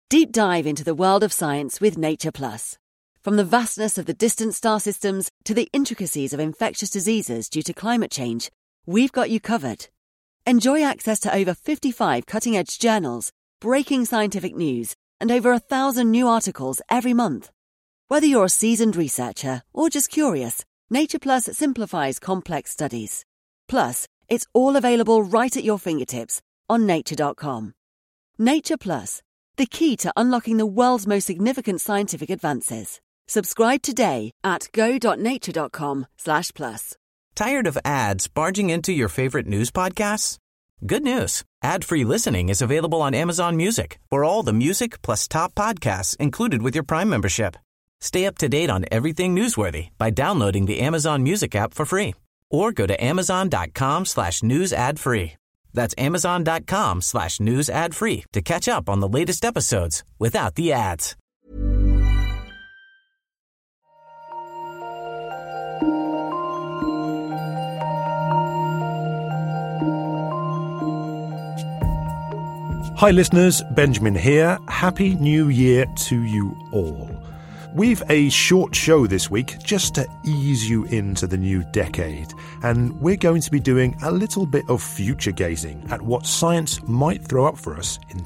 Deep dive into the world of science with Nature Plus. From the vastness of the distant star systems to the intricacies of infectious diseases due to climate change, we've got you covered. Enjoy access to over 55 cutting-edge journals, breaking scientific news, and over 1,000 new articles every month. Whether you're a seasoned researcher or just curious, Nature Plus simplifies complex studies. Plus, it's all available right at your fingertips on nature.com. Nature Plus, the key to unlocking the world's most significant scientific advances. Subscribe today at go.nature.com/plus. Tired of ads barging into your favorite news podcasts? Good news. Ad-free listening is available on Amazon Music for all the music plus top podcasts included with your Prime membership. Stay up to date on everything newsworthy by downloading the Amazon Music app for free or go to amazon.com/news ad free. That's amazon.com/news ad free to catch up on the latest episodes without the ads. Hi listeners, Benjamin here. Happy New Year to you all. We've a short show this week just to ease you into the new decade, and we're going to be doing a little bit of future gazing at what science might throw up for us in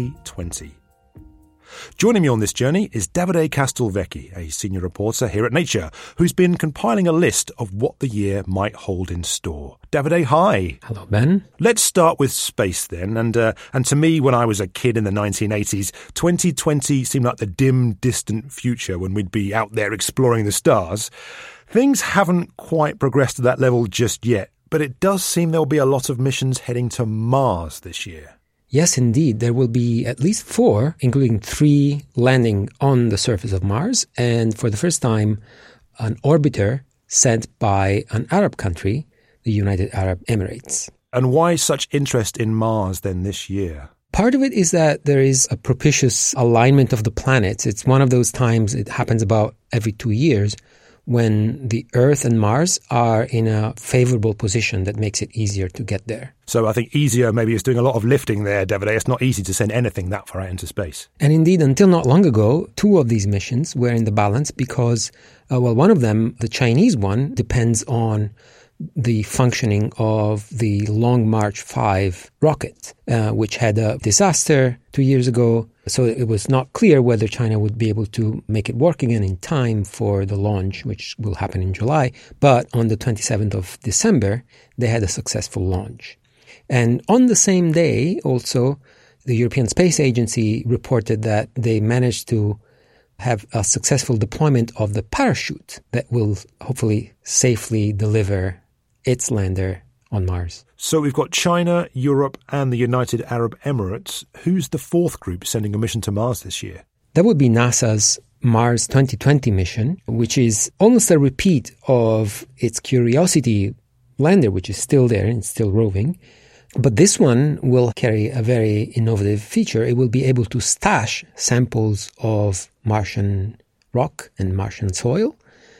2020. Joining me on this journey is Davide Castelvecchi, a senior reporter here at Nature, who's been compiling a list of what the year might hold in store. Davide, hi. Hello, Ben. Let's start with space then. And to me, when I was a kid in the 1980s, 2020 seemed like the dim, distant future when we'd be out there exploring the stars. Things haven't quite progressed to that level just yet, but it does seem there'll be a lot of missions heading to Mars this year. Yes, indeed. There will be at least 4, including 3 landing on the surface of Mars. And for the first time, an orbiter sent by an Arab country, the United Arab Emirates. And why such interest in Mars then this year? Part of it is that there is a propitious alignment of the planets. It's one of those times, it happens about every 2 years, when the Earth and Mars are in a favorable position that makes it easier to get there. So I think easier maybe is doing a lot of lifting there, Davide. It's not easy to send anything that far out into space. And indeed, until not long ago, 2 of these missions were in the balance because, one of them, the Chinese one, depends on the functioning of the Long March 5 rocket, which had a disaster 2 years ago. So it was not clear whether China would be able to make it work again in time for the launch, which will happen in July. But on the 27th of December, they had a successful launch. And on the same day, also, the European Space Agency reported that they managed to have a successful deployment of the parachute that will hopefully safely deliver its lander on Mars. So we've got China, Europe and the United Arab Emirates. Who's the 4th group sending a mission to Mars this year? That would be NASA's Mars 2020 mission, which is almost a repeat of its Curiosity lander, which is still there and still roving. But this one will carry a very innovative feature. It will be able to stash samples of Martian rock and Martian soil,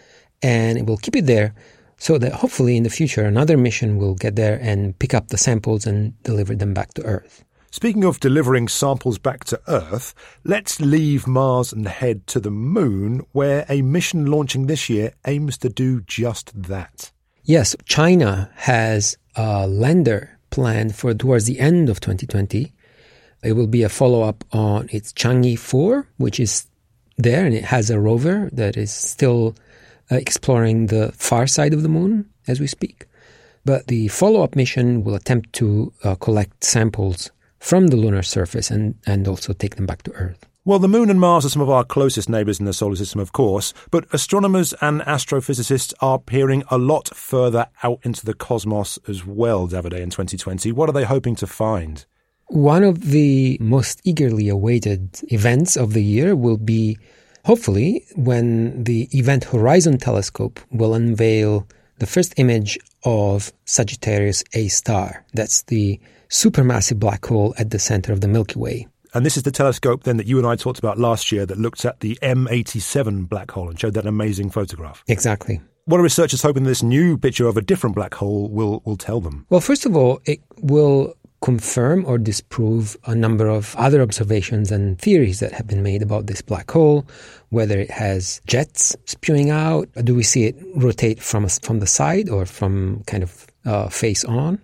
and it will keep it there so that hopefully in the future another mission will get there and pick up the samples and deliver them back to Earth. Speaking of delivering samples back to Earth, let's leave Mars and head to the Moon, where a mission launching this year aims to do just that. Yes, China has a lander planned for towards the end of 2020. It will be a follow-up on its Chang'e 4, which is there, and it has a rover that is still exploring the far side of the moon as we speak. But the follow-up mission will attempt to collect samples from the lunar surface and also take them back to Earth. Well, the Moon and Mars are some of our closest neighbours in the solar system, of course, but astronomers and astrophysicists are peering a lot further out into the cosmos as well, Davide, in 2020. What are they hoping to find? One of the most eagerly awaited events of the year will be, hopefully, when the Event Horizon Telescope will unveil the first image of Sagittarius A star. That's the supermassive black hole at the center of the Milky Way. And this is the telescope then that you and I talked about last year that looked at the M87 black hole and showed that amazing photograph. Exactly. What are researchers hoping this new picture of a different black hole will tell them? Well, first of all, it will confirm or disprove a number of other observations and theories that have been made about this black hole, whether it has jets spewing out, do we see it rotate from the side or from kind of face on?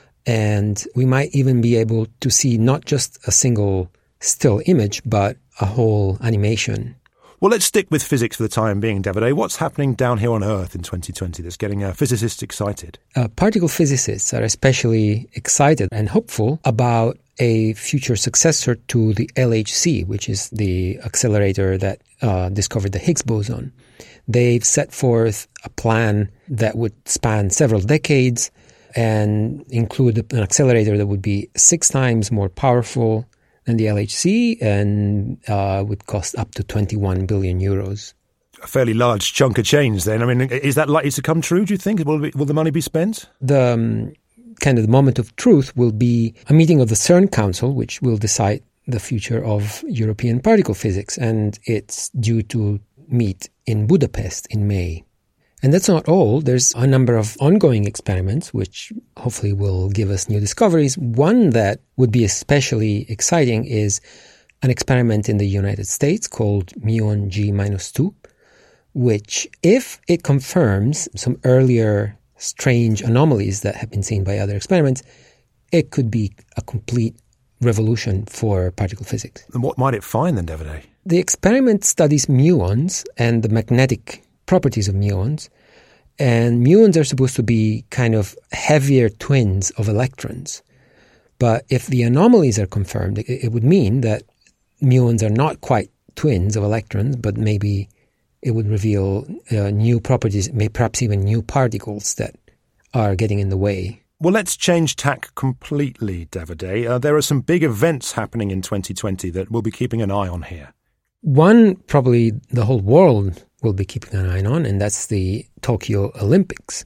And we might even be able to see not just a single still image, but a whole animation. Well, let's stick with physics for the time being, Davide. What's happening down here on Earth in 2020 that's getting physicists excited? Particle physicists are especially excited and hopeful about a future successor to the LHC, which is the accelerator that discovered the Higgs boson. They've set forth a plan that would span several decades and include an accelerator that would be 6 times more powerful than the LHC and would cost up to 21 billion euros. A fairly large chunk of change then. I mean, is that likely to come true, do you think? Will the money be spent? The kind of the moment of truth will be a meeting of the CERN Council, which will decide the future of European particle physics, and it's due to meet in Budapest in May. And that's not all. There's a number of ongoing experiments which hopefully will give us new discoveries. One that would be especially exciting is an experiment in the United States called Muon G-2, which, if it confirms some earlier strange anomalies that have been seen by other experiments, it could be a complete revolution for particle physics. And what might it find then, Davide? The experiment studies muons and the magnetic properties of muons, and muons are supposed to be kind of heavier twins of electrons. But if the anomalies are confirmed, it would mean that muons are not quite twins of electrons, but maybe it would reveal new properties, perhaps even new particles that are getting in the way. Well, let's change tack completely, Davide. There are some big events happening in 2020 that we'll be keeping an eye on here. One, probably the whole world will be keeping an eye on, and that's the Tokyo Olympics.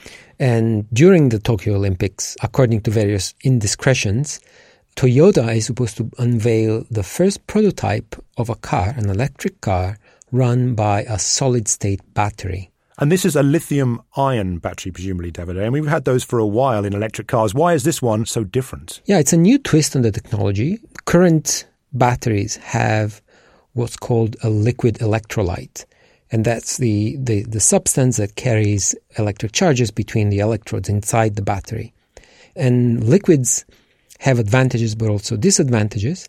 And during the Tokyo Olympics, according to various indiscretions, Toyota is supposed to unveil the first prototype of a car, an electric car, run by a solid-state battery. And this is a lithium-ion battery, presumably, Davide. And we've had those for a while in electric cars. Why is this one so different? Yeah, it's a new twist on the technology. Current batteries have what's called a liquid electrolyte. And that's the substance that carries electric charges between the electrodes inside the battery. And liquids have advantages but also disadvantages.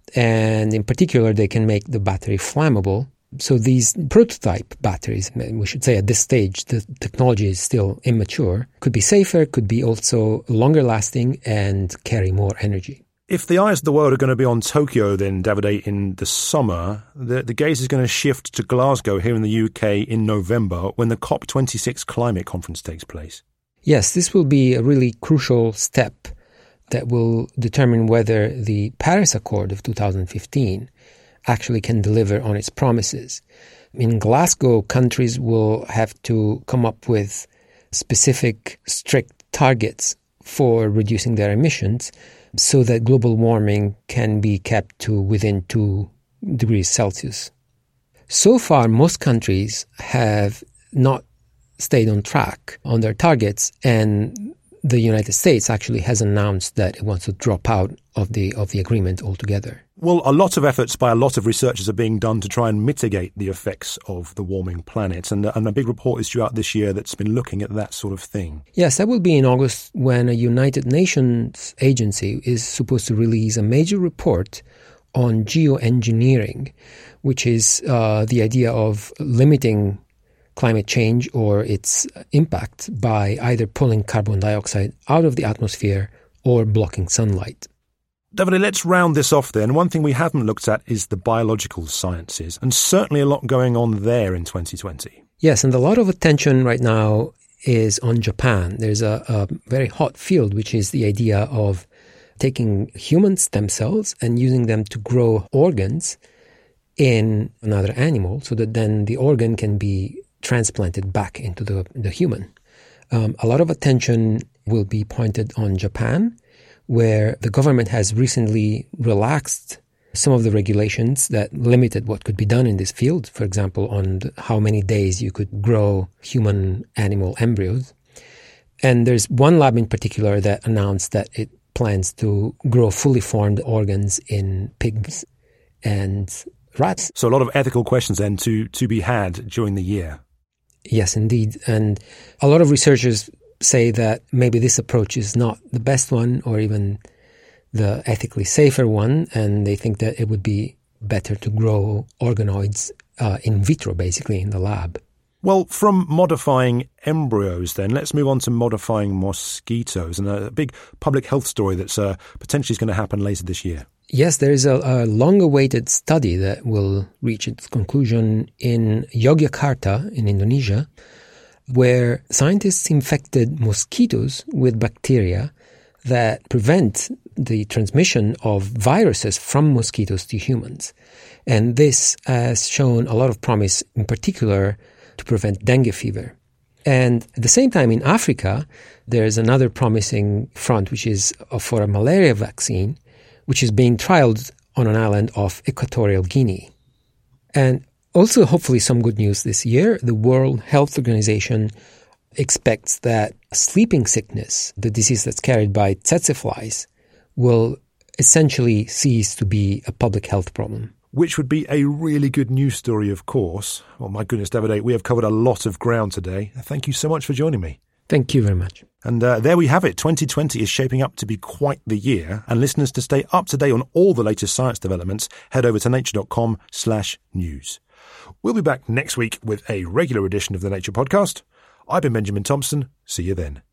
And in particular, they can make the battery flammable. So these prototype batteries, we should say at this stage, the technology is still immature, could be safer, could be also longer lasting and carry more energy. If the eyes of the world are going to be on Tokyo then, Davide, in the summer, the gaze is going to shift to Glasgow here in the UK in November when the COP26 climate conference takes place. Yes, this will be a really crucial step that will determine whether the Paris Accord of 2015 actually can deliver on its promises. In Glasgow, countries will have to come up with specific, strict targets for reducing their emissions so that global warming can be kept to within 2 degrees Celsius. So far, most countries have not stayed on track on their targets, and the United States actually has announced that it wants to drop out of the agreement altogether. Well, a lot of efforts by a lot of researchers are being done to try and mitigate the effects of the warming planet. And a big report is due out this year that's been looking at that sort of thing. Yes, that will be in August when a United Nations agency is supposed to release a major report on geoengineering, which is the idea of limiting climate change or its impact by either pulling carbon dioxide out of the atmosphere or blocking sunlight. Davide, let's round this off then. One thing we haven't looked at is the biological sciences, and certainly a lot going on there in 2020. Yes, and a lot of attention right now is on Japan. There's a very hot field, which is the idea of taking human stem cells and using them to grow organs in another animal so that then the organ can be transplanted back into the human. A lot of attention will be pointed on Japan, where the government has recently relaxed some of the regulations that limited what could be done in this field, for example, on how many days you could grow human animal embryos. And there's one lab in particular that announced that it plans to grow fully formed organs in pigs and rats. So a lot of ethical questions then to be had during the year. Yes, indeed. And a lot of researchers say that maybe this approach is not the best one or even the ethically safer one, and they think that it would be better to grow organoids in vitro, basically, in the lab. Well, from modifying embryos then, let's move on to modifying mosquitoes and a big public health story that's potentially going to happen later this year. Yes, there is a long-awaited study that will reach its conclusion in Yogyakarta in Indonesia, where scientists infected mosquitoes with bacteria that prevent the transmission of viruses from mosquitoes to humans. And this has shown a lot of promise, in particular, to prevent dengue fever. And at the same time, in Africa, there's another promising front, which is for a malaria vaccine, which is being trialed on an island off Equatorial Guinea. And also, hopefully, some good news this year. The World Health Organization expects that sleeping sickness, the disease that's carried by tsetse flies, will essentially cease to be a public health problem. Which would be a really good news story, of course. Well, my goodness, Davide, we have covered a lot of ground today. Thank you so much for joining me. Thank you very much. And there we have it. 2020 is shaping up to be quite the year. And listeners, to stay up to date on all the latest science developments, head over to nature.com/news. We'll be back next week with a regular edition of the Nature Podcast. I've been Benjamin Thompson. See you then.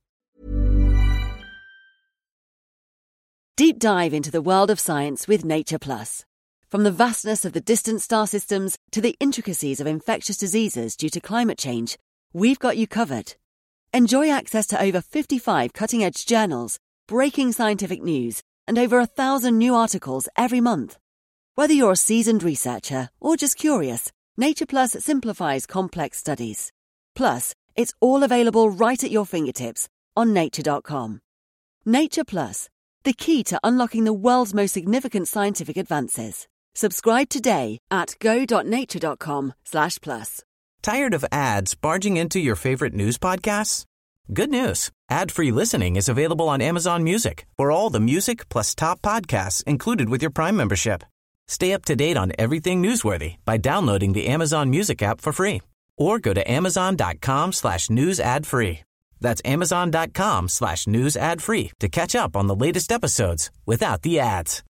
Deep dive into the world of science with Nature Plus. From the vastness of the distant star systems to the intricacies of infectious diseases due to climate change, we've got you covered. Enjoy access to over 55 cutting-edge journals, breaking scientific news, and over 1,000 new articles every month. Whether you're a seasoned researcher or just curious, Nature Plus simplifies complex studies. Plus, it's all available right at your fingertips on nature.com. Nature Plus, the key to unlocking the world's most significant scientific advances. Subscribe today at go.nature.com/plus. Tired of ads barging into your favorite news podcasts? Good news. Ad-free listening is available on Amazon Music for all the music plus top podcasts included with your Prime membership. Stay up to date on everything newsworthy by downloading the Amazon Music app for free or go to amazon.com/news ad free. That's amazon.com/news ad free to catch up on the latest episodes without the ads.